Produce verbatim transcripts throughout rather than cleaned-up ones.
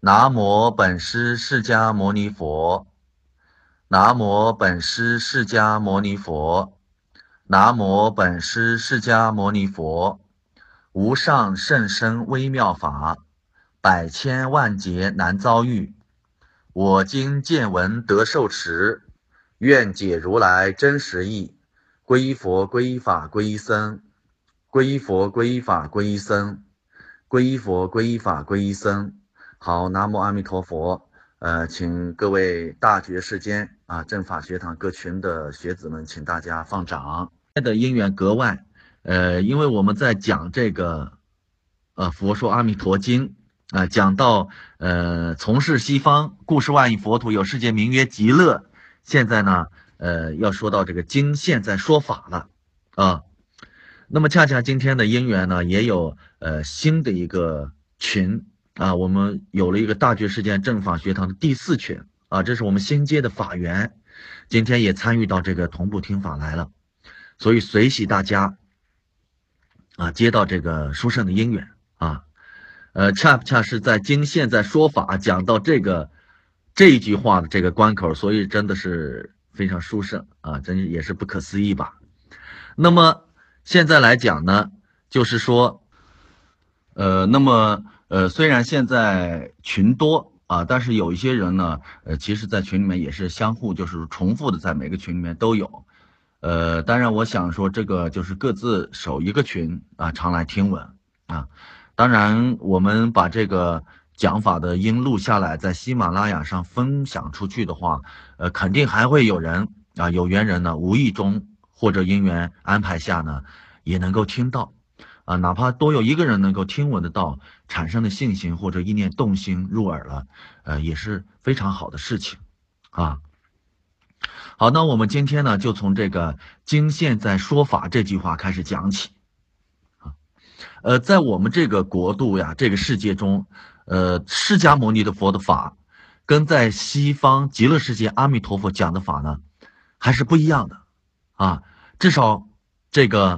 南无本师释迦牟尼佛，南无本师释迦牟尼佛，南无本师释迦牟尼佛。无上甚深微妙法，百千万劫难遭遇。我今见闻得受持，愿解如来真实义。皈依佛，皈依法，皈依僧。皈依佛，皈依法，皈依僧。皈依佛，皈依法，皈依僧。好，南无阿弥陀佛。呃，请各位大觉世间啊正法学堂各群的学子们，请大家放掌。的因缘格外，呃，因为我们在讲这个，呃，《佛说阿弥陀经》啊、呃，讲到呃，从事西方故事万亿佛土有世界名曰极乐。现在呢，呃，要说到这个经现在说法了啊。那么恰恰今天的因缘呢，也有呃新的一个群啊，我们有了一个大觉世界正法学堂的第四群啊，这是我们新接的法员，今天也参与到这个同步听法来了，所以随喜大家啊接到这个殊胜的因缘啊，呃，恰恰是在经现在说法讲到这个这一句话的这个关口，所以真的是非常殊胜啊，真也是不可思议吧。那么现在来讲呢，就是说，呃，那么呃，虽然现在群多啊，但是有一些人呢，呃，其实在群里面也是相互就是重复的，在每个群里面都有。呃，当然我想说，这个就是各自守一个群啊，常来听闻啊。当然，我们把这个讲法的音录下来，在喜马拉雅上分享出去的话，呃，肯定还会有人啊，有缘人呢，无意中或者因缘安排下呢，也能够听到啊，哪怕多有一个人能够听闻得到，产生的信心或者意念动心入耳了，呃，也是非常好的事情啊。好，那我们今天呢，就从这个经现在说法这句话开始讲起啊。呃，在我们这个国度呀，这个世界中，呃，释迦牟尼的佛的法，跟在西方极乐世界阿弥陀佛讲的法呢，还是不一样的啊。至少这个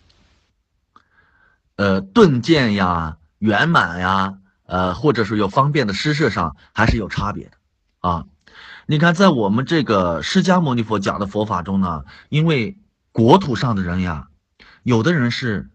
呃顿渐呀、圆满呀，呃，或者是有方便的施设上，还是有差别的啊。你看，在我们这个释迦牟尼佛讲的佛法中呢，因为国土上的人呀，有的人是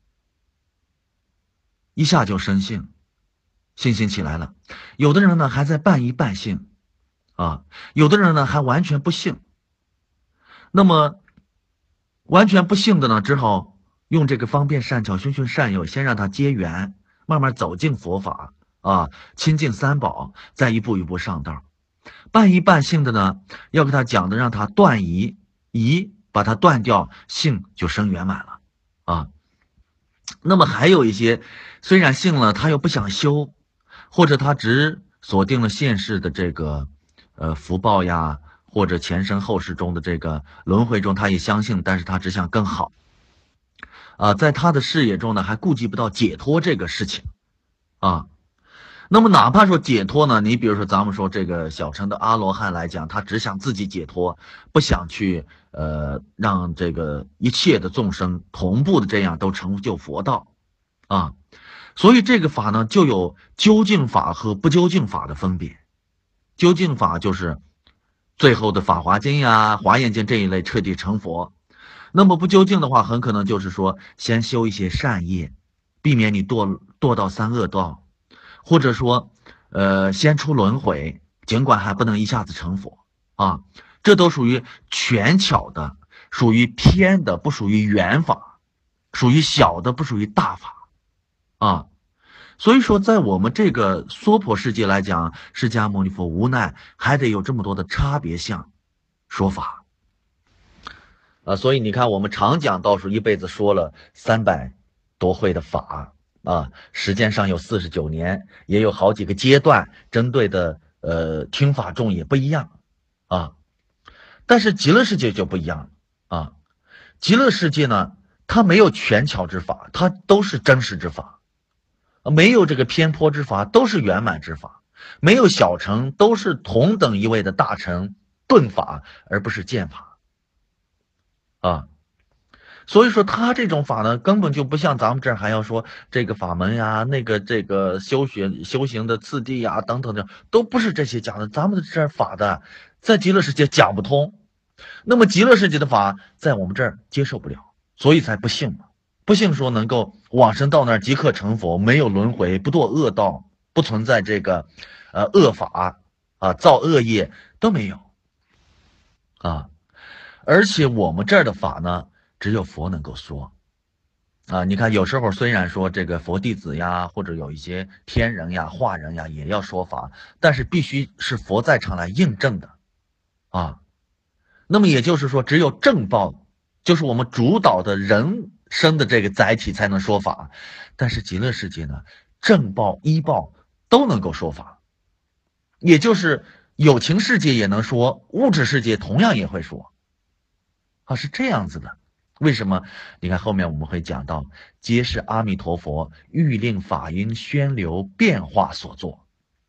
一下就生信，信心起来了；有的人呢还在半疑半信，啊，有的人呢还完全不信。那么完全不信的呢，只好用这个方便善巧循循善诱，先让他结缘，慢慢走进佛法啊，亲近三宝，再一步一步上道。半疑半信的呢，要给他讲的让他断疑，疑把它断掉，信就生圆满了啊。那么还有一些虽然信了，他又不想修，或者他只锁定了现世的这个呃福报呀，或者前生后世中的这个轮回中，他也相信，但是他只想更好啊，在他的视野中呢，还顾及不到解脱这个事情啊。那么哪怕说解脱呢，你比如说咱们说这个小乘的阿罗汉来讲，他只想自己解脱，不想去呃让这个一切的众生同步的这样都成就佛道啊。所以这个法呢，就有究竟法和不究竟法的分别。究竟法就是最后的法华经呀、华严经这一类彻底成佛。那么不究竟的话，很可能就是说先修一些善业，避免你堕堕到三恶道。或者说，呃，先出轮回，尽管还不能一下子成佛啊，这都属于权巧的，属于偏的，不属于圆法，属于小的，不属于大法啊。所以说，在我们这个娑婆世界来讲，释迦牟尼佛无奈还得有这么多的差别相说法啊。所以你看，我们常讲道术一辈子说了三百多会的法。啊，时间上有四十九年，也有好几个阶段，针对的呃听法众也不一样啊。但是极乐世界就不一样啊，极乐世界呢，它没有权巧之法，它都是真实之法，没有这个偏颇之法，都是圆满之法，没有小乘，都是同等一位的大乘顿法，而不是剑法啊。 所以说他这种法呢，根本就不像咱们这儿还要说这个法门呀，那个这个修学修行的次第呀，等等的，都不是这些讲的。咱们的这儿法的，在极乐世界讲不通，那么极乐世界的法在我们这儿接受不了，所以才不信嘛。不信说能够往生到那儿即刻成佛，没有轮回，不堕恶道，不存在这个呃恶法啊，造恶业都没有啊。而且我们这儿的法呢，只有佛能够说啊。你看，有时候虽然说这个佛弟子呀，或者有一些天人呀、化人呀，也要说法，但是必须是佛在场来印证的啊。那么也就是说，只有正报，就是我们主导的人生的这个载体才能说法。但是极乐世界呢，正报、依报都能够说法，也就是有情世界也能说，物质世界同样也会说。啊，是这样子的。为什么？你看后面我们会讲到，皆是阿弥陀佛欲令法音宣流变化所作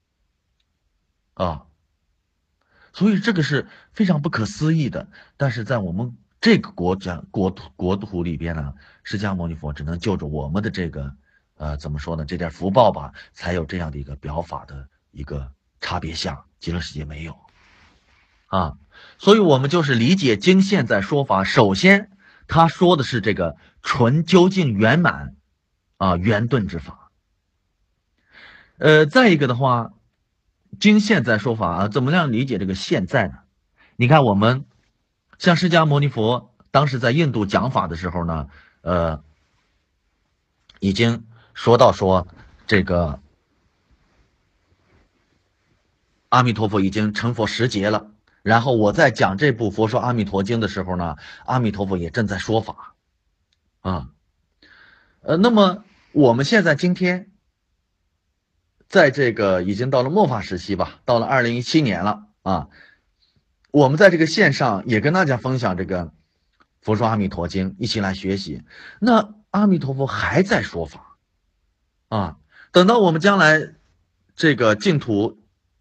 啊。所以这个是非常不可思议的。但是在我们这个国家国土国土里边呢，释迦牟尼佛只能就着我们的这个呃怎么说呢，这点福报吧，才有这样的一个表法的一个差别相，极乐世界没有啊。所以我们就是理解经现在说法，首先他说的是这个纯究竟圆满啊圆顿之法。呃，再一个的话，经现在说法啊，怎么样理解这个现在呢？你看我们像释迦牟尼佛当时在印度讲法的时候呢，呃，已经说到说这个阿弥陀佛已经成佛十劫了。然后我在讲这部《佛说阿弥陀经》的时候呢，阿弥陀佛也正在说法啊。呃，那么我们现在今天在这个已经到了末法时期吧，到了二零一七年了啊。我们在这个线上也跟大家分享这个佛说阿弥陀经，一起来学习。那阿弥陀佛还在说法啊，等到我们将来这个净土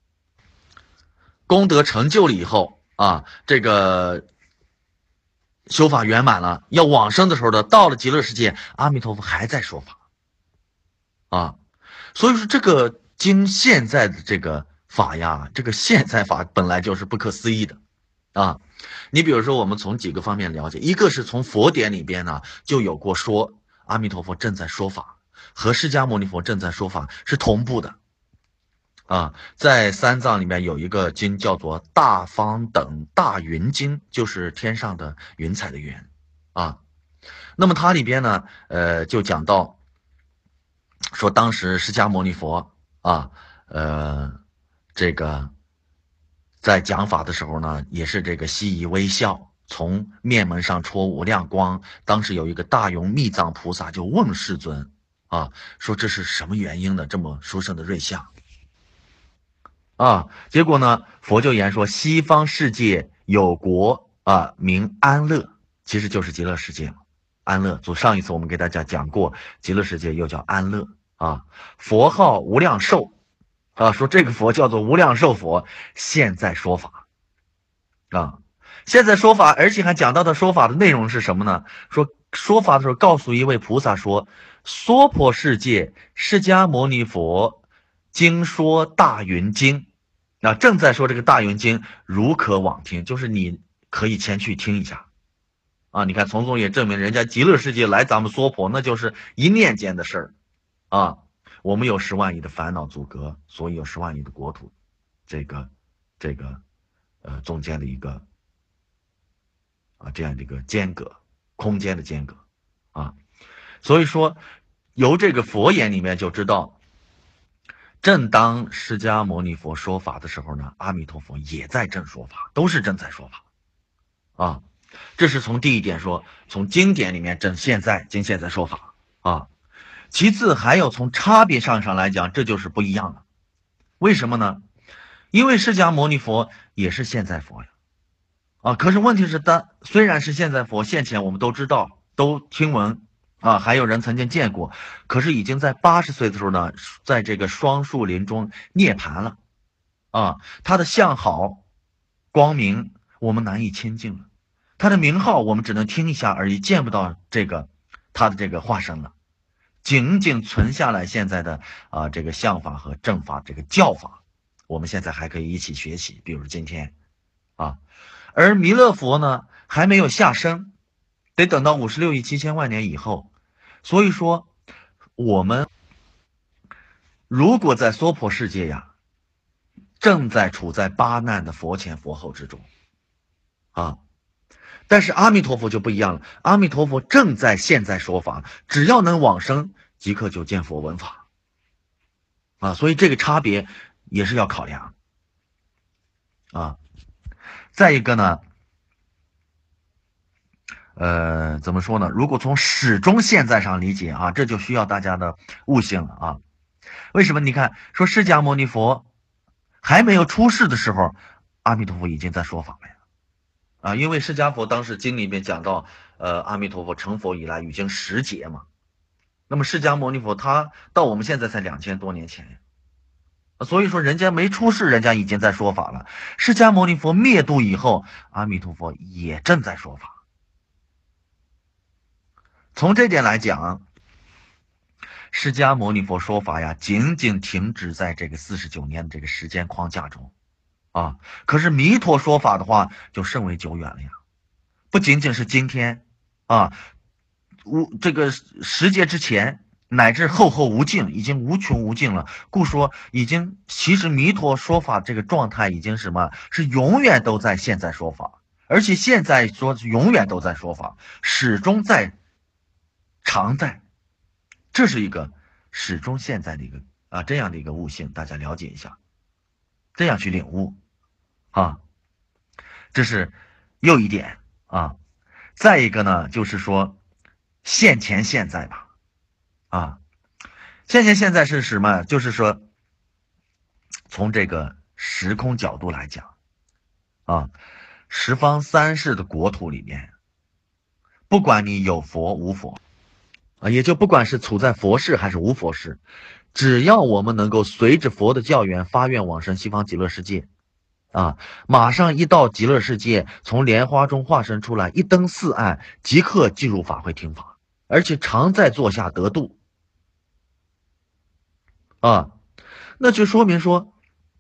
功德成就了以后啊，这个修法圆满了，要往生的时候呢，到了极乐世界，阿弥陀佛还在说法啊。所以说这个经现在的这个法呀，这个现在法本来就是不可思议的啊。你比如说我们从几个方面了解，一个是从佛典里边呢就有过说阿弥陀佛正在说法，和释迦牟尼佛正在说法是同步的啊。在三藏里面有一个经叫做大方等大云经，就是天上的云彩的云啊。那么它里边呢呃就讲到说当时释迦牟尼佛啊，呃，这个在讲法的时候呢，也是这个希夷微笑，从面门上戳无量光。当时有一个大勇密藏菩萨就问世尊啊，说这是什么原因呢？这么殊胜的瑞相啊？结果呢，佛就言说，西方世界有国啊，名安乐，其实就是极乐世界嘛。安乐，从上一次我们给大家讲过，极乐世界又叫安乐啊。佛号无量寿啊，说这个佛叫做无量寿佛，现在说法啊，现在说法，而且还讲到的说法的内容是什么呢？说说法的时候告诉一位菩萨说，娑婆世界释迦牟尼佛经说大云经啊，正在说这个大云经，如可往听，就是你可以前去听一下。啊，你看，从中也证明人家极乐世界来咱们娑婆，那就是一念间的事儿啊。我们有十万亿的烦恼阻隔，所以有十万亿的国土，这个这个呃中间的一个啊这样的一个间隔，空间的间隔啊。所以说，由这个佛言里面就知道，正当释迦牟尼佛说法的时候呢，阿弥陀佛也在正说法，都是正在说法啊。这是从第一点说，从经典里面正现在经现在说法啊。其次还有从差别上上来讲，这就是不一样的。为什么呢？因为释迦牟尼佛也是现在佛呀啊。可是问题是，当虽然是现在佛现前，我们都知道都听闻啊，还有人曾经见过，可是已经在八十岁的时候呢，在这个双树林中涅槃了啊。他的相好光明，我们难以亲近了。 他的名号我们只能听一下而已，见不到这个他的这个化身了，仅仅存下来现在的啊、呃、这个相法和正法这个教法，我们现在还可以一起学习，比如今天啊，而弥勒佛呢还没有下生，得等到五十六亿七千万年以后，所以说我们如果在娑婆世界呀，正在处在八难的佛前佛后之中啊。但是阿弥陀佛就不一样了，阿弥陀佛正在现在说法，只要能往生，即刻就见佛闻法啊，所以这个差别也是要考量啊。再一个呢，呃，怎么说呢？如果从始终现在上理解啊，这就需要大家的悟性了啊。为什么？你看，说释迦牟尼佛还没有出世的时候，阿弥陀佛已经在说法了呀。啊，因为释迦佛当时经里面讲到，呃，阿弥陀佛成佛以来已经十劫嘛。那么释迦牟尼佛他到我们现在才两千多年前呀，所以说人家没出世，人家已经在说法了。释迦牟尼佛灭度以后，阿弥陀佛也正在说法。从这点来讲，释迦牟尼佛说法呀，仅仅停止在这个四十九年的这个时间框架中啊。可是弥陀说法的话，就甚为久远了呀，不仅仅是今天啊，无这个十劫之前，乃至后后无尽，已经无穷无尽了。故说已经，其实弥陀说法这个状态已经什么？是永远都在现在说法，而且现在说永远都在说法，始终在，常在。这是一个始终现在的一个啊这样的一个悟性，大家了解一下，这样去领悟啊，这是又一点啊。再一个呢，就是说现前现在吧，啊，现前现在是什么？就是说从这个时空角度来讲啊，十方三世的国土里面，不管你有佛无佛啊，也就不管是处在佛世还是无佛世，只要我们能够随着佛的教源发愿往生西方极乐世界啊，马上一到极乐世界，从莲花中化身出来，一登四岸，即刻进入法会听法，而且常在座下得度啊，那就说明说，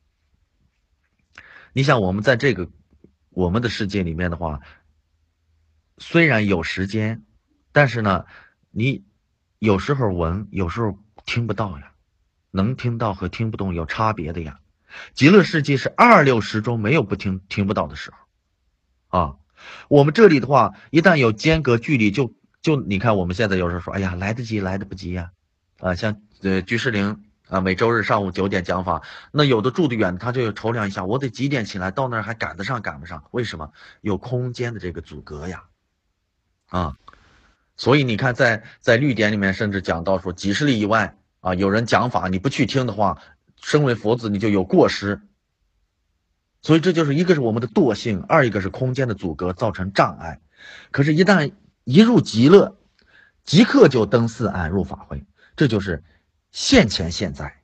你想我们在这个我们的世界里面的话，虽然有时间，但是呢，你有时候闻，有时候听不到呀，能听到和听不懂有差别的呀。极乐世界是二六时中没有不听听不到的时候啊。我们这里的话，一旦有间隔距离，就就你看我们现在有时候说，哎呀，来得及来得不及呀，啊，像呃居士林啊，每周日上午九点讲法，那有的住得远，他就愁量一下，我得几点起来，到那儿还赶得上赶不上？为什么？有空间的这个阻隔呀，啊，所以你看在在律典里面甚至讲到说，几十里以外啊，有人讲法，你不去听的话，身为佛子你就有过失。所以这就是一个是我们的惰性，二一个是空间的阻隔造成障碍。可是，一旦一入极乐，即刻就登四岸入法会，这就是现前现在。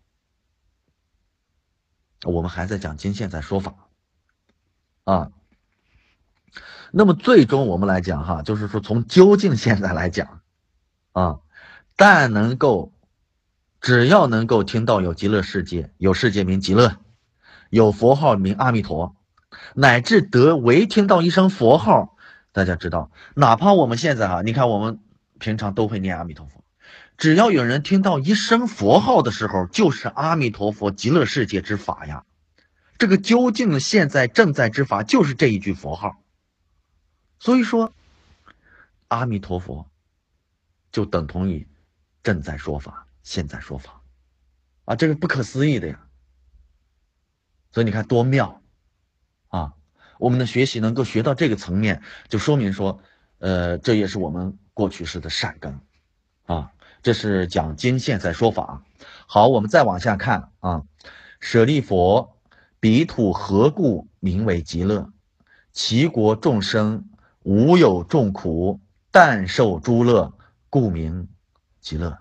我们还在讲今现在说法啊。那么最终我们来讲哈，就是说从究竟现在来讲啊，但能够只要能够听到有极乐世界，有世界名极乐，有佛号名阿弥陀，乃至得唯听到一声佛号，大家知道，哪怕我们现在哈，你看我们平常都会念阿弥陀佛，只要有人听到一声佛号的时候，就是阿弥陀佛极乐世界之法呀。这个究竟的现在正在之法，就是这一句佛号。所以说，阿弥陀佛就等同于正在说法，现在说法啊，这个不可思议的呀。所以你看多妙啊！我们的学习能够学到这个层面，就说明说，呃，这也是我们过去式的善根啊。这是讲经现在说法。好，我们再往下看啊。舍利佛，彼土何故名为极乐？其国众生无有众苦，但受诸乐，故名极乐。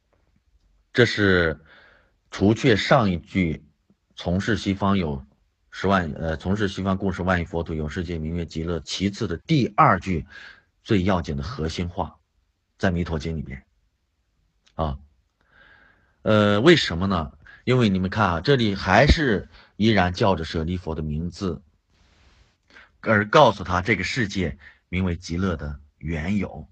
这是除却上一句从事西方有十万呃，从事西方共识万亿佛土有世界名曰极乐，其次的第二句最要紧的核心话，在弥陀经里面啊。呃，为什么呢？因为你们看啊，这里还是依然叫着舍利佛的名字，而告诉他这个世界名为极乐的缘由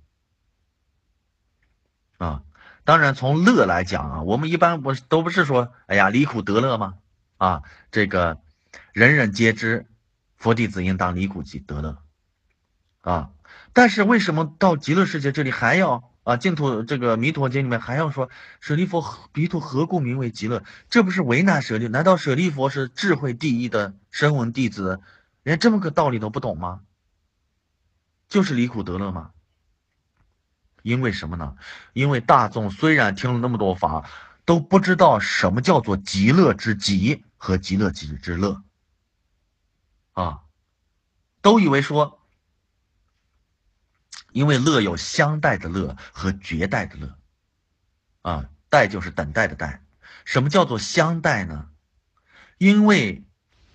啊。当然，从乐来讲啊，我们一般不是都不是说，哎呀，离苦得乐吗？啊，这个人人皆知，佛弟子应当离苦即得乐啊。但是为什么到极乐世界这里还要啊净土这个弥陀经里面还要说舍利佛彼土何故名为极乐？这不是为难舍利？难道舍利佛是智慧第一的声闻弟子，连这么个道理都不懂吗？就是离苦得乐吗？因为什么呢？因为大众虽然听了那么多法，都不知道什么叫做极乐之极和极乐之之乐啊，都以为说，因为乐有相待的乐和绝待的乐啊，待就是等待的待。什么叫做相待呢？因为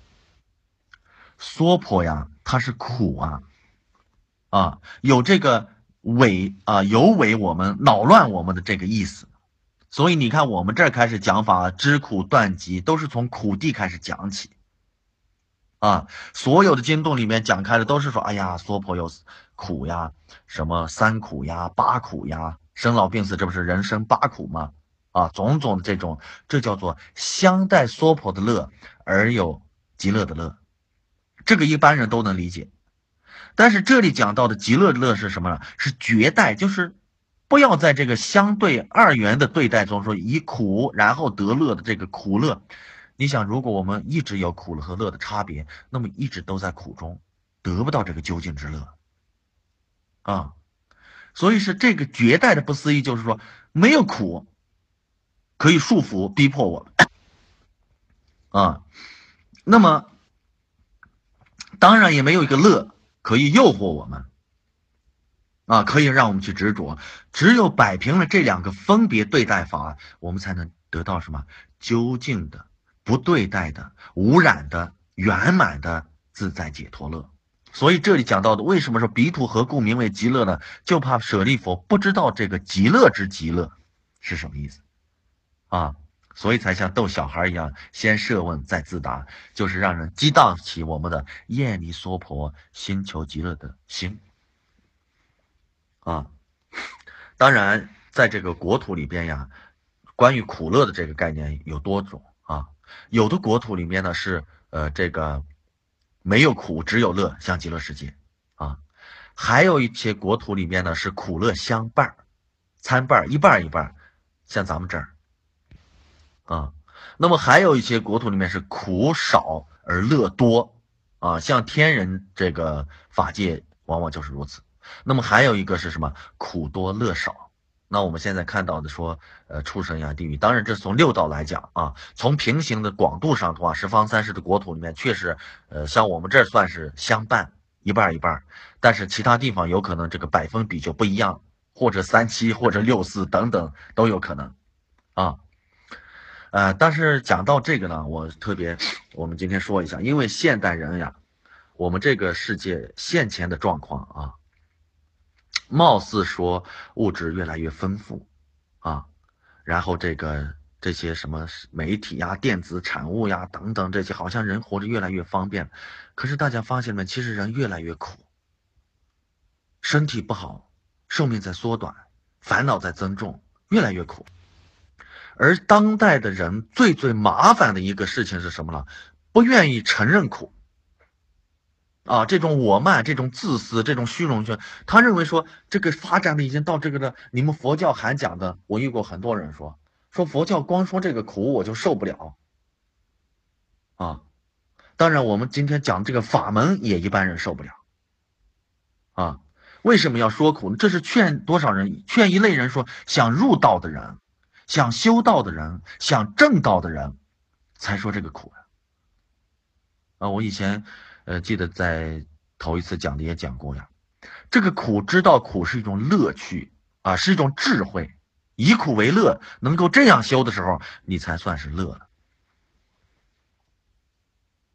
娑婆呀，它是苦啊啊，有这个违啊，有违我们恼乱我们的这个意思。所以你看，我们这儿开始讲法，知苦断集，都是从苦地开始讲起啊。所有的经动里面讲开的都是说，哎呀，娑婆有苦呀，什么三苦呀、八苦呀，生老病死，这不是人生八苦吗？啊，种种的这种，这叫做相待娑婆的乐，而有极乐的乐，这个一般人都能理解。但是这里讲到的极乐乐是什么呢？是绝待，就是不要在这个相对二元的对待中说以苦然后得乐的这个苦乐。你想，如果我们一直有苦和乐的差别，那么一直都在苦中，得不到这个究竟之乐啊。所以是这个绝代的不思议，就是说没有苦可以束缚逼迫我们啊，那么当然也没有一个乐可以诱惑我们啊，可以让我们去执着。只有摆平了这两个分别对待法，我们才能得到什么究竟的、不对待的、无染的、圆满的自在解脱乐。所以这里讲到的，为什么说彼土何故名为极乐呢？就怕舍利佛不知道这个极乐之极乐是什么意思啊，所以才像逗小孩一样，先设问再自答，就是让人激荡起我们的厌离娑婆、心求极乐的心啊。当然，在这个国土里边呀，关于苦乐的这个概念有多种啊。有的国土里面呢是呃这个没有苦只有乐，像极乐世界啊。还有一些国土里面呢是苦乐相伴参伴一半一半，像咱们这儿啊。那么还有一些国土里面是苦少而乐多啊，像天人这个法界往往就是如此。那么还有一个是什么？苦多乐少。那我们现在看到的说，呃，畜生呀、地狱，当然这是从六道来讲啊。从平行的广度上的话，十方三世的国土里面确实，呃，像我们这儿算是相伴一半一半，但是其他地方有可能这个百分比就不一样，或者三七或者六四等等都有可能啊。呃，但是讲到这个呢，我特别，我们今天说一下，因为现代人呀，我们这个世界现前的状况啊。貌似说物质越来越丰富啊，然后这个这些什么媒体呀、电子产物呀等等这些，好像人活着越来越方便。可是大家发现没？其实人越来越苦，身体不好，寿命在缩短，烦恼在增重，越来越苦。而当代的人最最麻烦的一个事情是什么呢？不愿意承认苦。啊，这种我慢，这种自私，这种虚荣心，他认为说这个发展的已经到这个的，你们佛教还讲的，我遇过很多人说，说佛教光说这个苦我就受不了啊。当然，我们今天讲这个法门也一般人受不了啊。为什么要说苦呢？这是劝多少人？劝一类人说，想入道的人，想修道的人，想正道的人，才说这个苦啊。我以前呃记得在头一次讲的也讲过呀。这个苦，知道苦是一种乐趣啊，是一种智慧，以苦为乐，能够这样修的时候，你才算是乐了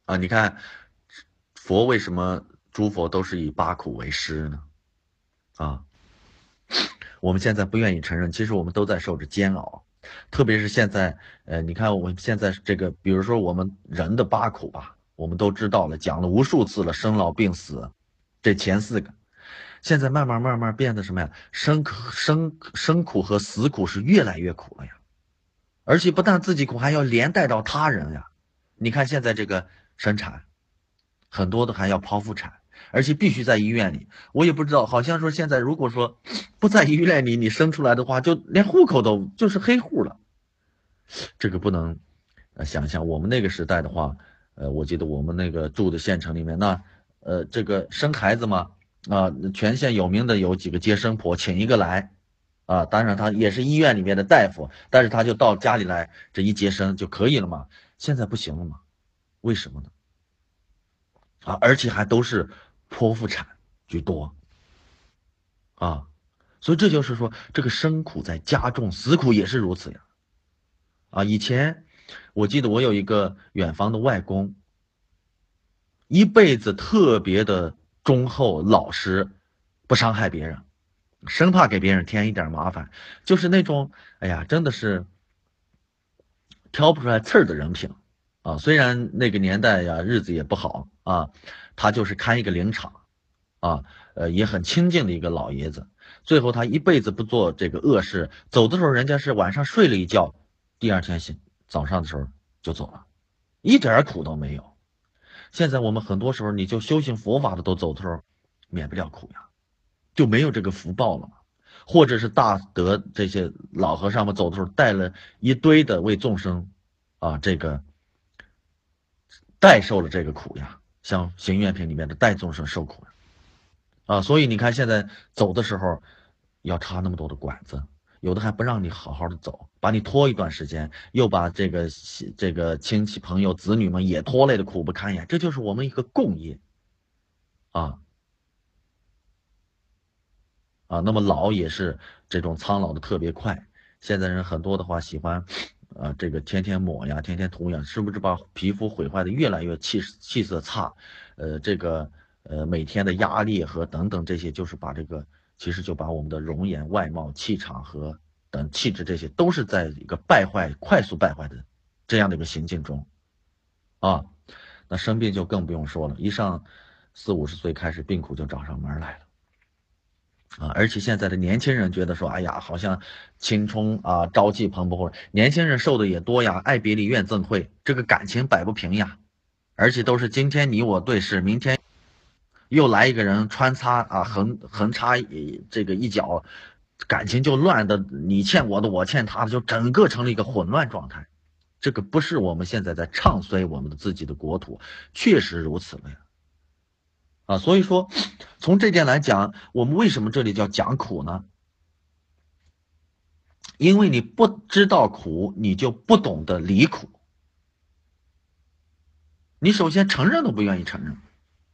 啊，你看佛为什么诸佛都是以八苦为师呢？啊，我们现在不愿意承认，其实我们都在受着煎熬，特别是现在，呃，你看我们现在这个，比如说我们人的八苦吧，我们都知道了，讲了无数次了，生老病死，这前四个，现在慢慢慢慢变得什么呀？生生生苦和死苦是越来越苦了呀，而且不但自己苦，还要连带到他人呀。你看现在这个生产，很多的还要剖腹产，而且必须在医院里。我也不知道，好像说现在如果说不在医院里，你生出来的话，就连户口都就是黑户了。这个不能呃想象。我们那个时代的话，呃，我记得我们那个住的县城里面，那呃这个生孩子嘛，啊、全县有名的有几个接生婆，请一个来。啊，当然他也是医院里面的大夫，但是他就到家里来，这一接生就可以了嘛。现在不行了嘛？为什么呢？啊，而且还都是剖腹产居多啊，所以这就是说，这个生苦在加重，死苦也是如此呀。啊，以前我记得我有一个远房的外公，一辈子特别的忠厚老实，不伤害别人，生怕给别人添一点麻烦，就是那种，哎呀，真的是挑不出来刺儿的人品啊。虽然那个年代呀，日子也不好啊，他就是看一个林场。啊，呃，也很清静的一个老爷子。最后他一辈子不做这个恶事，走的时候人家是晚上睡了一觉，第二天醒早上的时候就走了，一点苦都没有。现在我们很多时候，你就修行佛法的都走的时候，免不了苦呀，就没有这个福报了嘛。或者是大德这些老和尚们走的时候，带了一堆的为众生啊，这个代受了这个苦呀，像行愿品里面的代众生受苦。啊，所以你看现在走的时候要插那么多的管子，有的还不让你好好的走，把你拖一段时间，又把这个这个亲戚朋友子女们也拖累的苦不堪言，这就是我们一个共业啊啊。那么老也是这种苍老的特别快，现在人很多的话喜欢，呃，这个天天抹呀，天天涂呀，是不是把皮肤毁坏的越来越气气色差？呃，这个呃每天的压力和等等这些，就是把这个其实就把我们的容颜、外貌、气场和等气质这些，都是在一个败坏、快速败坏的这样的一个行进中啊。那生病就更不用说了，一上四五十岁开始病苦就找上门来了。啊，而且现在的年轻人觉得说，哎呀，好像青春啊，朝气蓬勃，或者年轻人受的也多呀，爱别离怨憎会，这个感情摆不平呀，而且都是今天你我对视，明天又来一个人穿插啊，横横插一这个一脚，感情就乱的，你欠我的，我欠他的，就整个成了一个混乱状态。这个不是我们现在在唱衰我们的自己的国土，确实如此了呀。啊，所以说，从这点来讲，我们为什么这里叫讲苦呢？因为你不知道苦，你就不懂得离苦。你首先承认都不愿意承认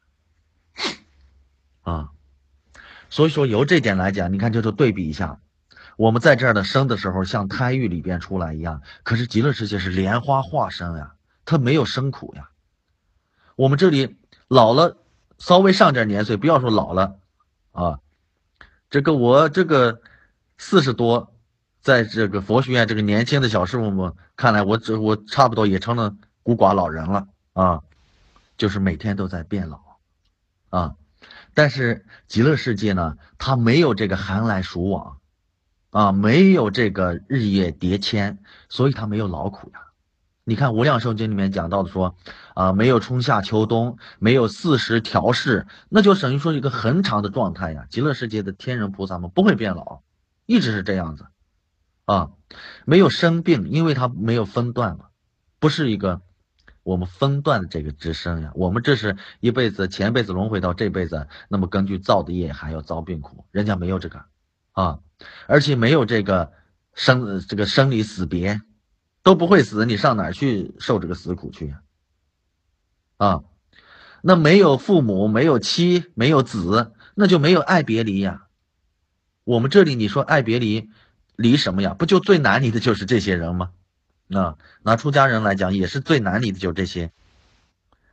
啊。所以说，由这点来讲，你看这就对比一下，我们在这儿的生的时候，像胎狱里边出来一样，可是极乐世界是莲花化身呀，它没有生苦呀。我们这里老了，稍微上点年岁，不要说老了啊，这个我这个四十多，在这个佛学院这个年轻的小师傅们看来，我这我差不多也成了孤寡老人了啊，就是每天都在变老啊。但是极乐世界呢，它没有这个寒来暑往啊，没有这个日夜叠迁，所以它没有劳苦呀。你看《无量寿经》里面讲到的说，啊，没有春夏秋冬，没有四时调适，那就等于说一个很长的状态呀。极乐世界的天人菩萨们不会变老，一直是这样子啊，没有生病，因为它没有分段嘛，不是一个我们分段的这个之身呀。我们这是一辈子前辈子轮回到这辈子，那么根据造的业还要遭病苦，人家没有这个啊，而且没有这个生这个生离死别。都不会死，你上哪儿去受这个死苦去呀？啊，那没有父母，没有妻，没有子，那就没有爱别离呀。我们这里你说爱别离，离什么呀？不就最难离的就是这些人吗？那拿出家人来讲，也是最难离的就是这些。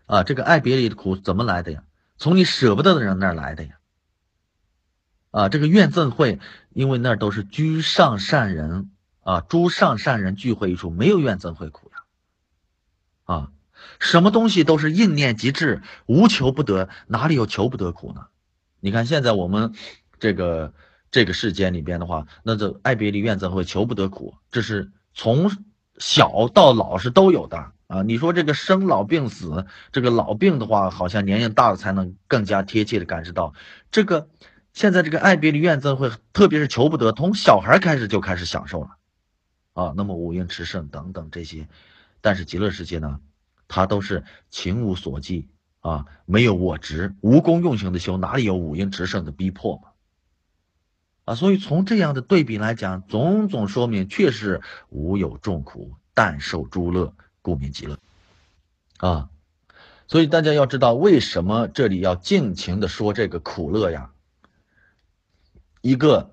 啊，这个爱别离的苦怎么来的呀？从你舍不得的人那儿来的呀。啊，这个怨憎会，因为那儿都是居上善人啊，诸上善人聚会一处，没有怨憎会苦呀。啊，什么东西都是应念即至，无求不得，哪里有求不得苦呢？你看现在我们这个这个世间里边的话，那这爱别离怨憎会求不得苦，这是从小到老是都有的啊。你说这个生老病死，这个老病的话，好像年龄大了才能更加贴切的感受到这个。现在这个爱别离怨憎会，特别是求不得，从小孩开始就开始享受了啊。那么五阴炽盛等等这些，但是极乐世界呢，它都是情无所寄啊，没有我执，无功用行的修，哪里有五阴炽盛的逼迫嘛？啊，所以从这样的对比来讲，种种说明确实无有众苦，但受诸乐，故名极乐啊。所以大家要知道，为什么这里要尽情的说这个苦乐呀？一个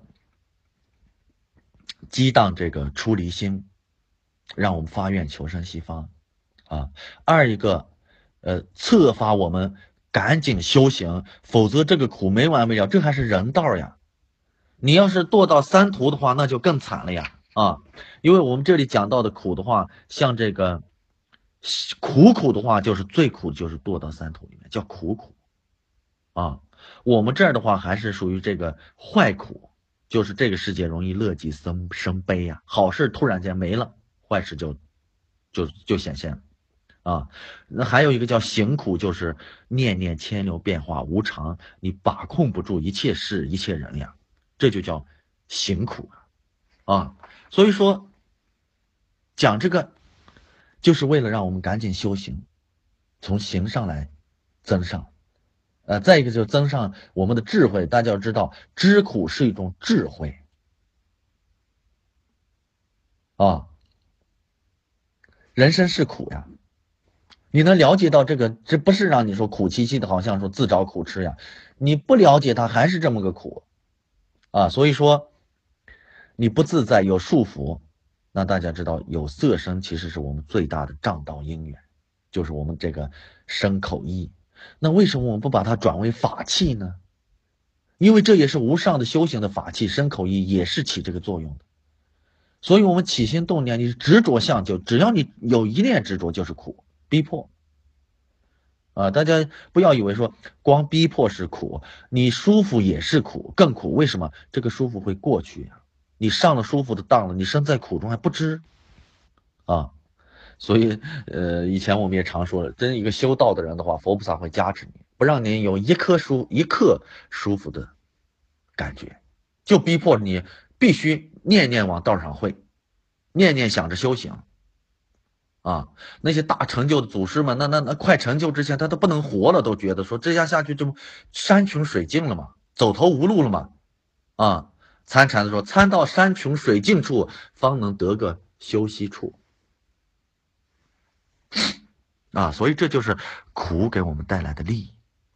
激荡这个出离心，让我们发愿求生西方啊；二一个，呃，策发我们赶紧修行，否则这个苦没完没了。这还是人道呀，你要是堕到三途的话，那就更惨了呀啊！因为我们这里讲到的苦的话，像这个苦苦的话，就是最苦的就是堕到三途里面，叫苦苦啊。我们这儿的话，还是属于这个坏苦。就是这个世界容易乐极生生悲呀、啊，好事突然间没了，坏事就就就显现了啊。那还有一个叫行苦，就是念念牵流变化无常，你把控不住一切事一切人呀，这就叫行苦啊。所以说讲这个就是为了让我们赶紧修行，从行上来增上。呃，再一个就是增上我们的智慧。大家要知道，知苦是一种智慧啊，人生是苦呀。你能了解到这个，这不是让你说苦兮兮的，好像说自找苦吃呀。你不了解它，还是这么个苦啊。所以说，你不自在，有束缚，那大家知道，有色身其实是我们最大的障道因缘，就是我们这个身口意。那为什么我们不把它转为法器呢？因为这也是无上的修行的法器，身口意也是起这个作用的。所以我们起心动念，你执着相就，只要你有一念执着就是苦，逼迫啊！大家不要以为说光逼迫是苦，你舒服也是苦，更苦。为什么？这个舒服会过去呀、啊？你上了舒服的当了，你身在苦中还不知啊！所以呃，以前我们也常说了，真一个修道的人的话，佛菩萨会加持你，不让你有一刻舒一刻舒服的感觉，就逼迫你必须念念往道上会，念念想着修行啊。那些大成就的祖师们，那那那快成就之前，他都不能活了，都觉得说这下下去就山穷水尽了嘛，走投无路了嘛啊。参禅的说，参到山穷水尽处，方能得个休息处啊。所以这就是苦给我们带来的利益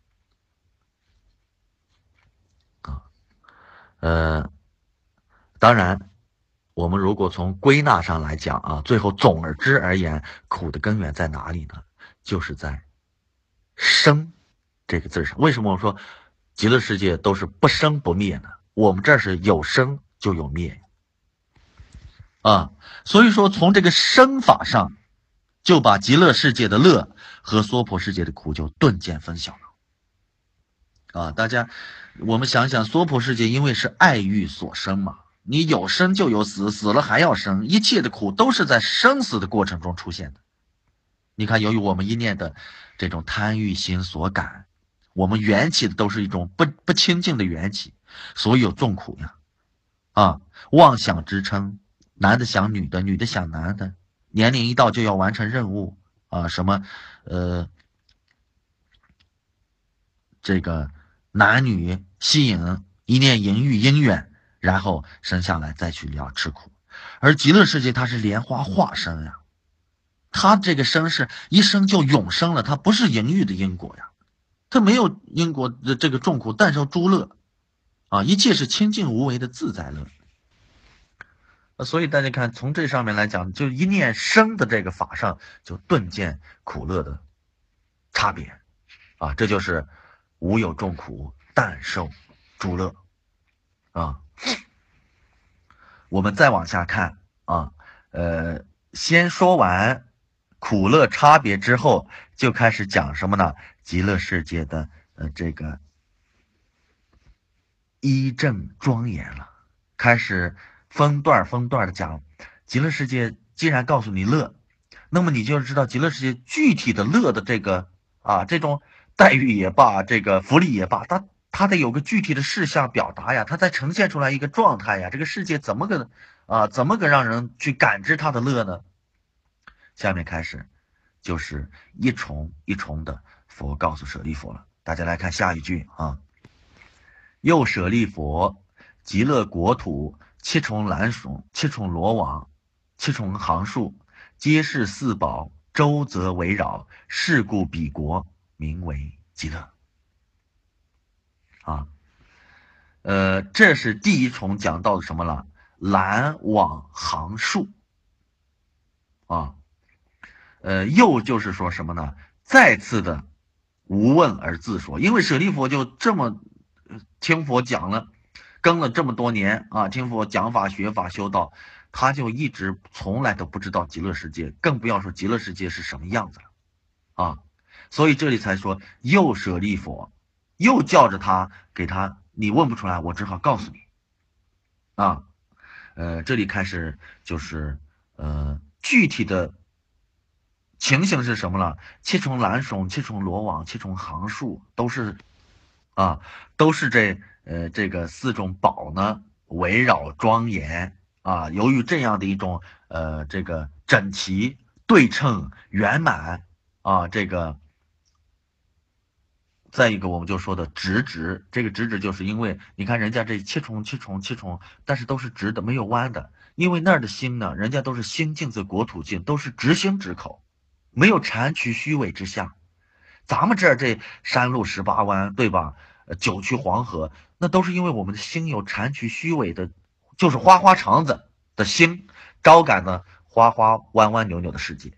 啊。呃，当然。我们如果从归纳上来讲啊，最后总而之而言，苦的根源在哪里呢？就是在生这个字上。为什么我说极乐世界都是不生不灭呢？我们这是有生就有灭啊。所以说从这个生法上，就把极乐世界的乐和娑婆世界的苦就顿见分晓了啊。大家我们想想，娑婆世界因为是爱欲所生嘛，你有生就有死，死了还要生，一切的苦都是在生死的过程中出现的。你看，由于我们一念的这种贪欲心所感，我们缘起的都是一种不不清净的缘起，所以有众苦呀。啊，妄想支撑，男的想女的，女的想男的，年龄一到就要完成任务啊，什么呃这个男女吸引，一念淫欲姻缘，然后生下来再去了吃苦。而极乐世界它是莲花化身呀，它这个生是一生就永生了，它不是淫欲的因果呀，它没有因果的这个众苦，但受诸乐啊，一切是清净无为的自在乐。所以大家看，从这上面来讲，就一念生的这个法上，就顿见苦乐的差别啊，这就是无有众苦，但受诸乐啊。我们再往下看啊，呃，先说完苦乐差别之后，就开始讲什么呢？极乐世界的呃这个一正庄严了，开始分段分段的讲极乐世界。既然告诉你乐，那么你就知道极乐世界具体的乐的这个啊这种待遇也罢，这个福利也罢，它它得有个具体的事项表达呀，它才呈现出来一个状态呀。这个世界怎么个啊怎么个让人去感知它的乐呢？下面开始就是一重一重的佛告诉舍利弗了。大家来看下一句啊。又舍利弗，极乐国土七重蓝耸，七重罗网，七重行树，皆是四宝，周则围绕，是故彼国名为极乐。啊，呃，这是第一重讲到的什么了？蓝网行树啊，呃，又就是说什么呢？再次的无问而自说，因为舍利弗就这么听佛讲了，跟了这么多年啊，听佛讲法学法修道，他就一直从来都不知道极乐世界，更不要说极乐世界是什么样子了啊。所以这里才说又舍利弗，又叫着他给他，你问不出来，我只好告诉你啊。呃，这里开始就是呃具体的情形是什么了？七重蓝耸，七重罗网，七重行树，都是啊，都是这呃这个四种宝呢围绕庄严啊。由于这样的一种呃这个整齐、对称、圆满啊，这个再一个我们就说的直直，这个直直就是因为你看人家这七重七重七重，但是都是直的，没有弯的，因为那儿的心呢，人家都是心镜子国土镜，都是直心直口。没有蟾蜍虚伪之相，咱们这儿这山路十八弯，对吧？呃九曲黄河，那都是因为我们的心有蟾蜍虚伪的，就是花花肠子的心，招感呢花花弯弯扭扭的世界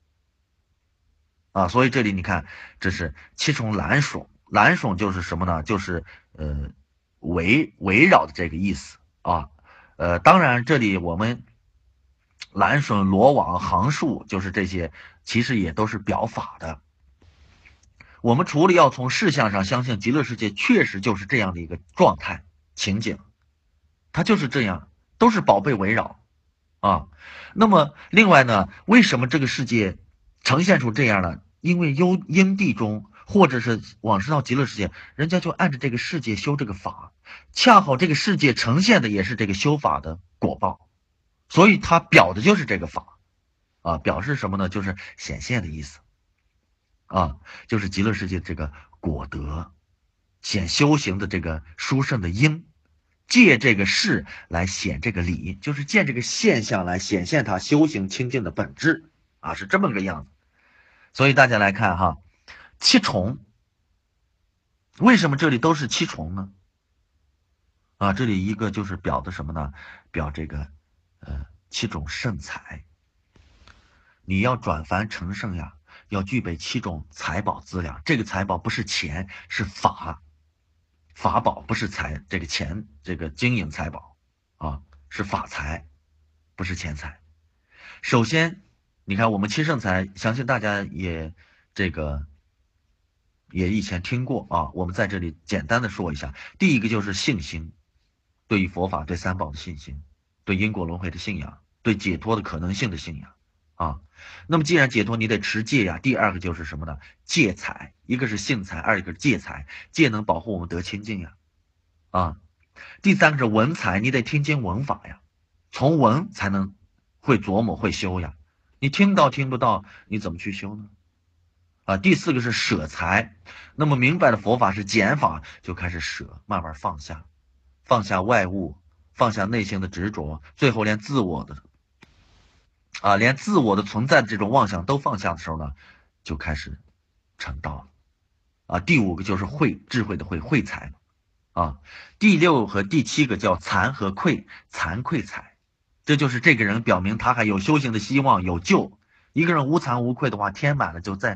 啊。所以这里你看，这是七重蓝耸，蓝耸就是什么呢？就是呃围围绕的这个意思啊。呃，当然这里我们蓝笋、罗网、行树，就是这些，其实也都是表法的。我们除了要从事项上相信极乐世界确实就是这样的一个状态情景，它就是这样，都是宝贝围绕啊。那么另外呢，为什么这个世界呈现出这样呢？因为幽因地中或者是往生到极乐世界，人家就按着这个世界修这个法，恰好这个世界呈现的也是这个修法的果报，所以它表的就是这个法啊，表示什么呢？就是显现的意思啊，就是极乐世界这个果德显修行的这个殊胜的因，借这个事来显这个理，就是借这个现象来显现它修行清净的本质啊，是这么个样子。所以大家来看哈，七重为什么这里都是七重呢？啊，这里一个就是表的什么呢？表这个呃七种圣财。你要转凡成圣呀，要具备七种财宝资粮。这个财宝不是钱，是法，法宝不是财，这个钱，这个金银财宝啊，是法财，不是钱财。首先，你看我们七圣财，相信大家也这个也以前听过啊。我们在这里简单的说一下，第一个就是信心，对于佛法、对三宝的信心，对因果轮回的信仰，对解脱的可能性的信仰啊。那么既然解脱，你得持戒呀。第二个就是什么呢？戒财，一个是信财，二一个是戒财，戒能保护我们得清净呀。啊，第三个是闻财，你得听经闻法呀，从闻才能会琢磨会修呀。你听到听不到，你怎么去修呢？啊，第四个是舍财，那么明白了佛法是减法，就开始舍，慢慢放下，放下外物，放下内心的执着，最后连自我的啊，连自我的存在的这种妄想都放下的时候呢，就开始成道了。啊，第五个就是慧，智慧的慧，慧财啊。第六和第七个叫惭和愧，惭愧财，这就是这个人表明他还有修行的希望，有救。一个人无惭无愧的话，天满了就在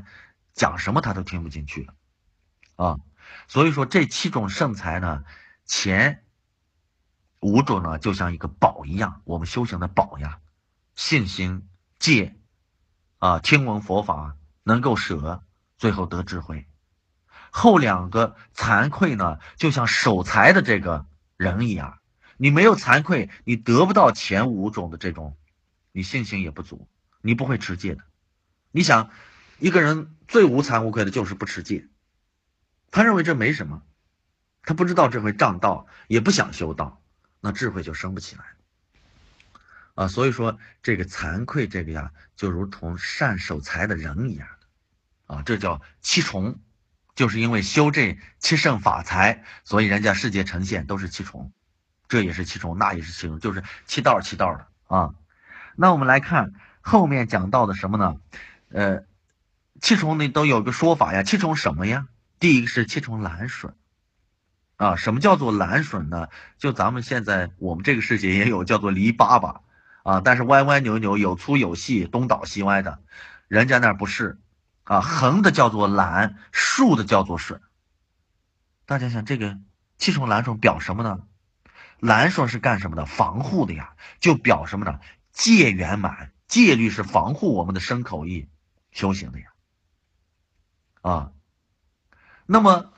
讲什么他都听不进去了啊。所以说这七种圣才呢，前五种呢就像一个宝一样，我们修行的宝呀，信心、戒啊，听闻佛法，能够舍，最后得智慧。后两个惭愧呢，就像守财的这个人一样，你没有惭愧，你得不到前五种的这种，你信心也不足，你不会持戒的。你想，一个人最无惭无愧的就是不持戒，他认为这没什么，他不知道这会障道，也不想修道，那智慧就生不起来啊。所以说这个惭愧这个呀，就如同善守财的人一样的啊，这叫七重。就是因为修这七圣法财，所以人家世界呈现都是七重，这也是七重，那也是七重，就是七道七道的啊。那我们来看后面讲到的什么呢？呃，七重呢都有个说法呀，七重什么呀？第一个是七重蓝水啊。什么叫做蓝水呢？就咱们现在我们这个世界也有叫做篱笆笆啊，但是歪歪扭扭，有粗有细，东倒西歪的，人家那不是。啊，横的叫做蓝，竖的叫做水。大家想，这个七重蓝水表什么呢？蓝水是干什么的？防护的呀，就表什么呢？戒圆满，戒律是防护我们的身口意修行的呀。啊，那么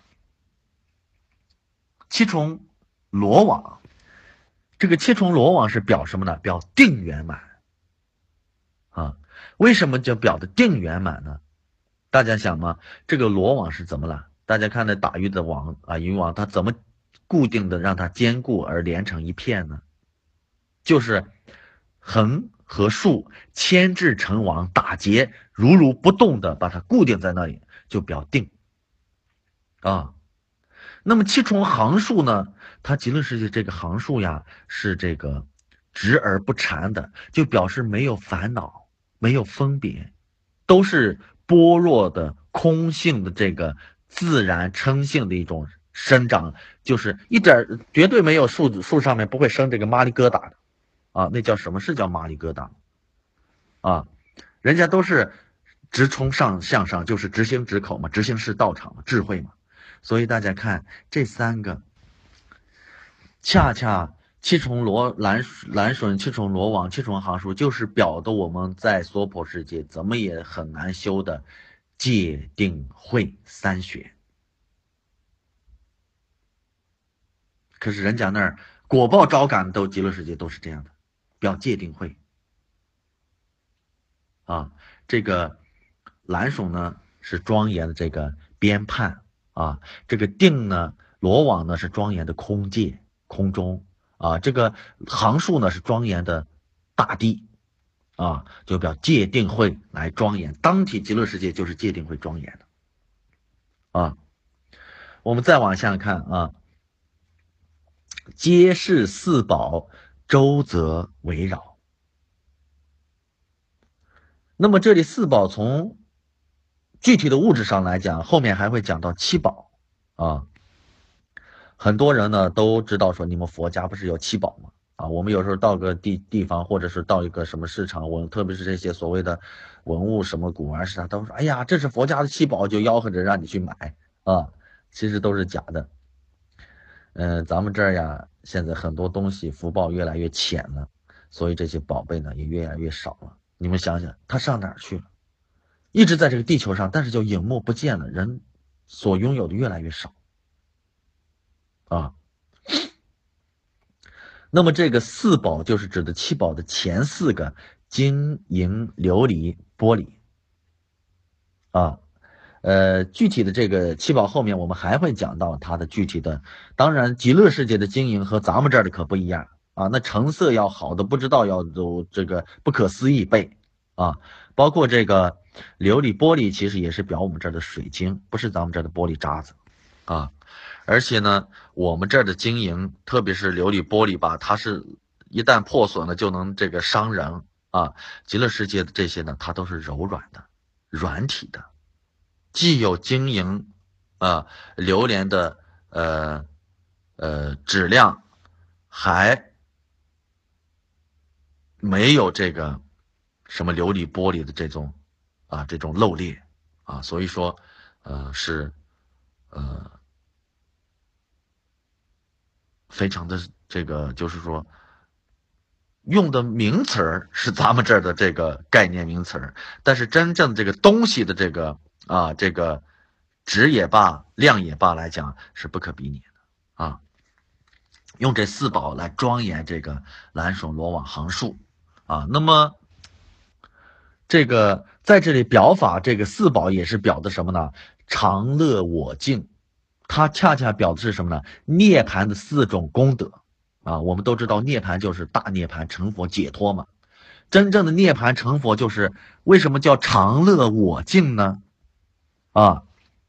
七重罗网，这个七重罗网是表什么呢？表定圆满。啊，为什么叫表的定圆满呢？大家想吗？这个罗网是怎么了？大家看那打鱼的网啊，渔网它怎么固定的让它坚固而连成一片呢？就是横和竖牵制成网，打结如如不动的把它固定在那里，就表定啊。那么七重行数呢？它极乐世界这个行数呀，是这个直而不缠的，就表示没有烦恼，没有分别，都是般若的空性的这个自然称性的一种生长，就是一点绝对没有树树上面不会生这个麻里疙瘩的啊，那叫什么是叫麻里疙瘩啊？人家都是直冲上向上，就是直心直口嘛，直心是道场嘛，智慧嘛。所以大家看这三个，恰恰七重罗蓝蓝水、七重罗网、七重行数，就是表的我们在娑婆世界怎么也很难修的戒定慧三学。可是人家那儿果报招感都极乐世界都是这样的，表戒定慧啊。这个蓝水呢是庄严的这个边畔啊，这个定呢罗网呢是庄严的空界空中啊，这个行数呢是庄严的大地啊，就表戒定慧来庄严，当体极乐世界就是戒定慧庄严的啊。我们再往下看啊，皆是四宝周则围绕。那么这里四宝从具体的物质上来讲，后面还会讲到七宝啊。很多人呢都知道说，你们佛家不是有七宝吗？啊，我们有时候到个地地方，或者是到一个什么市场，我特别是这些所谓的文物什么古玩市场，都说，哎呀，这是佛家的七宝，就吆喝着让你去买啊，其实都是假的。嗯、呃，咱们这儿呀，现在很多东西福报越来越浅了，所以这些宝贝呢也越来越少了。你们想想，它上哪儿去了？一直在这个地球上，但是就隐没不见了，人所拥有的越来越少啊。那么这个四宝就是指的七宝的前四个金银琉璃玻璃啊。呃，具体的这个七宝后面我们还会讲到它的具体的，当然极乐世界的金银和咱们这儿的可不一样啊，那成色要好的不知道要有这个不可思议倍啊，包括这个琉璃玻璃其实也是表我们这儿的水晶，不是咱们这儿的玻璃渣子啊。而且呢，我们这儿的金银，特别是琉璃玻璃吧，它是一旦破损了就能这个伤人啊。极乐世界的这些呢，它都是柔软的、软体的，既有晶莹啊、榴莲的呃呃质量，还没有这个什么琉璃玻璃的这种啊这种漏裂啊，所以说，呃，是，呃，非常的这个，就是说，用的名词儿是咱们这儿的这个概念名词儿，但是真正这个东西的这个啊，这个质也罢，量也罢来讲是不可比拟的啊。用这四宝来庄严这个蓝手罗网横竖啊。那么这个在这里表法这个四宝也是表的什么呢？常乐我净，它恰恰表的是什么呢？涅槃的四种功德啊。我们都知道涅槃就是大涅槃成佛解脱嘛。真正的涅槃成佛就是为什么叫常乐我净呢？啊，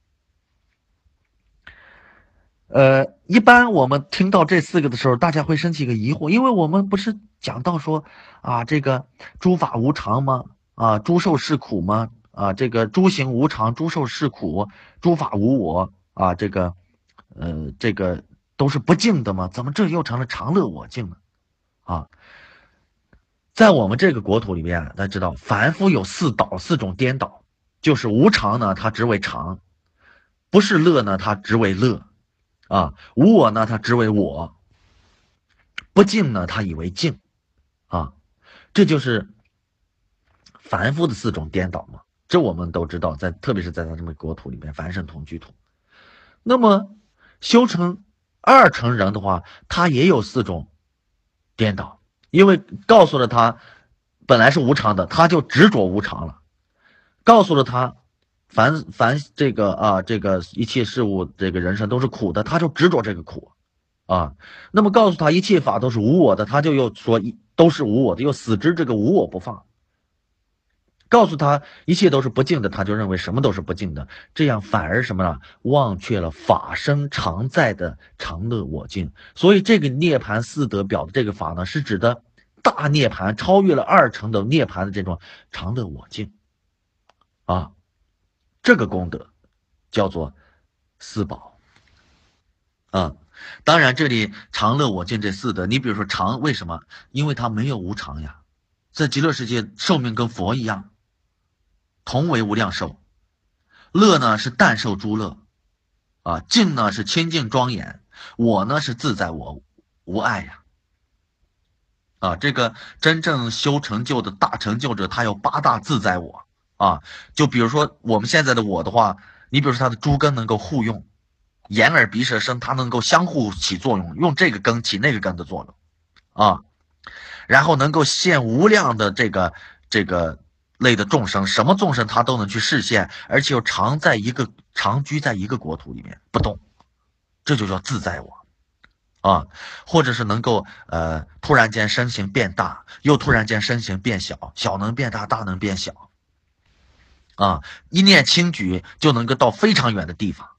呃，一般我们听到这四个的时候，大家会升起一个疑惑，因为我们不是讲到说啊，这个诸法无常吗？啊，诸受是苦吗？啊，这个诸行无常，诸受是苦，诸法无我啊，这个呃，这个都是不净的吗？怎么这又成了常乐我净呢？啊，在我们这个国土里面，大家知道，凡夫有四倒，四种颠倒，就是无常呢，它只为常；不是乐呢，它只为乐。啊，无我呢，他只为我；不净呢，他以为净。啊，这就是凡夫的四种颠倒嘛。这我们都知道，在特别是在咱这么国土里面，凡圣同居土。那么修成二乘人的话，他也有四种颠倒，因为告诉了他本来是无常的，他就执着无常了；告诉了他凡凡这个啊，这个一切事物，这个人生都是苦的，他就执着这个苦。啊，那么告诉他一切法都是无我的，他就又说都是无我的，又死执这个无我不放。告诉他一切都是不净的，他就认为什么都是不净的，这样反而什么呢？忘却了法身常在的常乐我净。所以这个涅槃四德表的这个法呢，是指的大涅槃，超越了二乘的涅槃的这种常乐我净啊，这个功德叫做四宝啊。当然，这里常乐我净这四德，你比如说常，为什么？因为它没有无常呀，在极乐世界寿命跟佛一样，同为无量寿。乐呢是但受诸乐，啊，净呢是清净庄严，我呢是自在我无碍呀。啊，这个真正修成就的大成就者，他有八大自在我啊。就比如说我们现在的我的话，你比如说他的诸根能够互用。眼耳鼻舌身，它能够相互起作用，用这个根起那个根的作用，啊，然后能够现无量的这个这个类的众生，什么众生它都能去视现，而且又常在一个常居在一个国土里面不动，这就叫自在我啊，或者是能够呃突然间身形变大，又突然间身形变小，小能变大，大能变小，啊，一念轻举就能够到非常远的地方。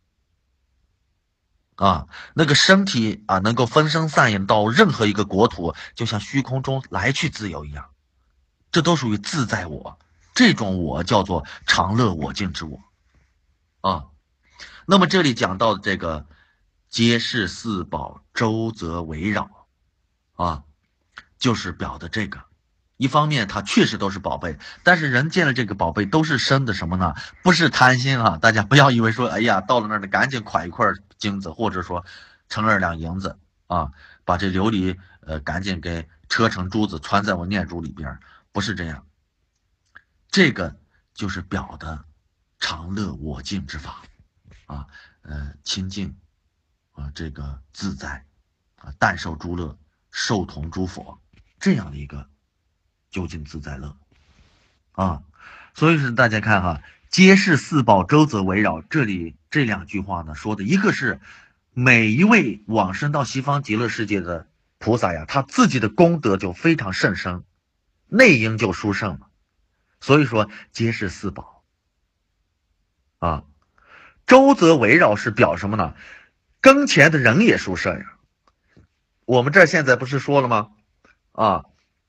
啊，那个身体啊，能够分身散影到任何一个国土，就像虚空中来去自由一样，这都属于自在我。这种我叫做常乐我净之我啊。那么这里讲到的这个皆是四宝周则围绕啊，就是表的这个。一方面它确实都是宝贝，但是人见了这个宝贝都是生的什么呢？不是贪心啊，大家不要以为说哎呀到了那儿赶紧蒯一块金子，或者说称二两银子啊，把这琉璃呃赶紧给车成珠子穿在我念珠里边，不是这样。这个就是表的常乐我净之法啊，呃清净啊，这个自在啊，但受诸乐，受同诸佛这样的一个究竟自在乐啊。所以是大家看哈，皆是四宝周则围绕，这里这两句话呢说的一个是每一位往生到西方极乐世界的菩萨呀，他自己的功德就非常甚深，内因就殊胜了，所以说皆是四宝啊。周则围绕是表什么呢？跟前的人也殊胜呀。我们这现在不是说了吗？啊，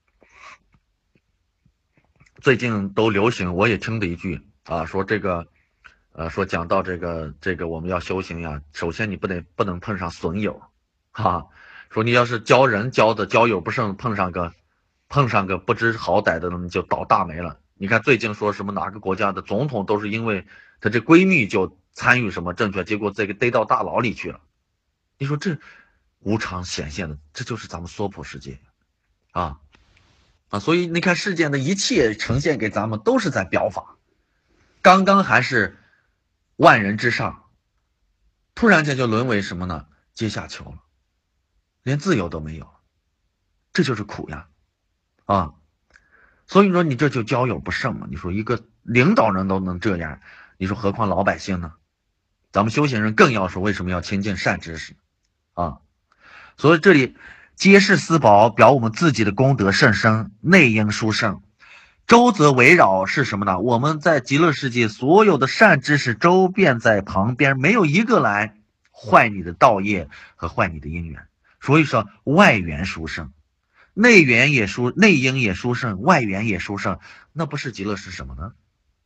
最近都流行，我也听的一句啊，说这个，呃，说讲到这个这个我们要修行呀，首先你不得不能碰上损友，哈、啊，说你要是交人交的交友不慎碰上个碰上个不知好歹的，那么就倒大霉了。 你看最近说什么哪个国家的总统都是因为她这闺蜜就参与什么政权，结果这个逮到大牢里去了。你说这无常显现的，这就是咱们娑婆世界啊啊！所以你看世间的一切呈现给咱们都是在表法，刚刚还是万人之上，突然间就沦为什么呢？阶下囚了，连自由都没有，这就是苦呀啊！所以说你这就交友不慎嘛。你说一个领导人都能这样，你说何况老百姓呢？咱们修行人更要说为什么要亲近善知识啊？所以这里揭示四宝，表我们自己的功德甚深，内应殊胜。周则围绕是什么呢？我们在极乐世界所有的善知识周遍在旁边，没有一个来坏你的道业和坏你的因缘。所以说外缘殊胜，内缘也殊，内因也殊胜，外缘也殊胜，那不是极乐是什么呢？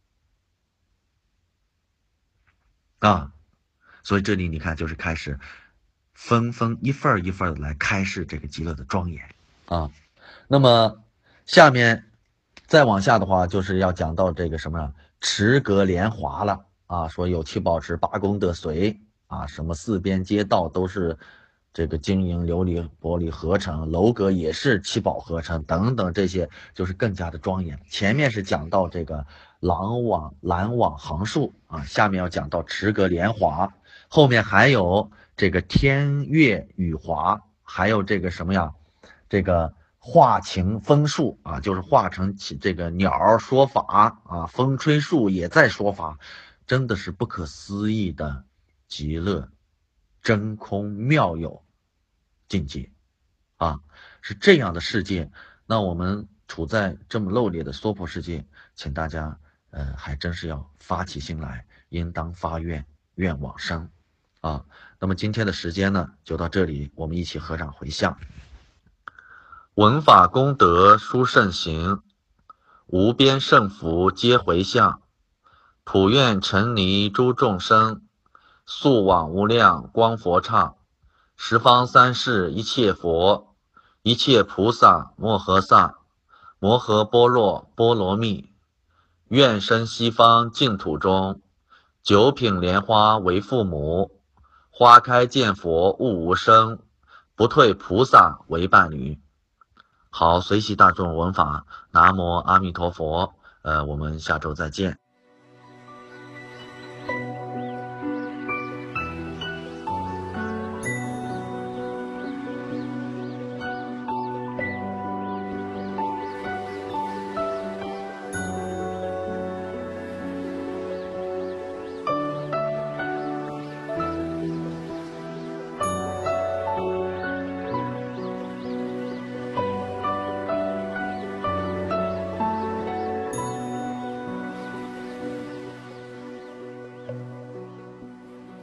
啊，所以这里你看就是开始分分一份一份的来开示这个极乐的庄严啊。那么下面再往下的话，就是要讲到这个什么持格莲华了啊，说有七宝池八功德髓啊，什么四边街道都是这个金银琉璃玻璃合成，楼阁也是七宝合成等等，这些就是更加的庄严。前面是讲到这个廊网蓝网横竖啊，下面要讲到持格莲华，后面还有这个天月雨华，还有这个什么呀，这个化晴风树啊，就是化成这个鸟说法啊，风吹树也在说法，真的是不可思议的极乐真空妙有境界啊，是这样的世界。那我们处在这么漏劣的娑婆世界，请大家呃还真是要发起心来，应当发愿愿往生啊。那么今天的时间呢就到这里，我们一起合掌回向。闻法功德殊胜行，无边胜福皆回向，普愿沉溺诸众生，速往无量光佛刹，十方三世一切佛，一切菩萨摩诃萨，摩诃般若波罗蜜，愿生西方净土中，九品莲花为父母，花开见佛悟无生，不退菩萨为伴侣。好，随喜大众闻法，南无阿弥陀佛。呃，我们下周再见。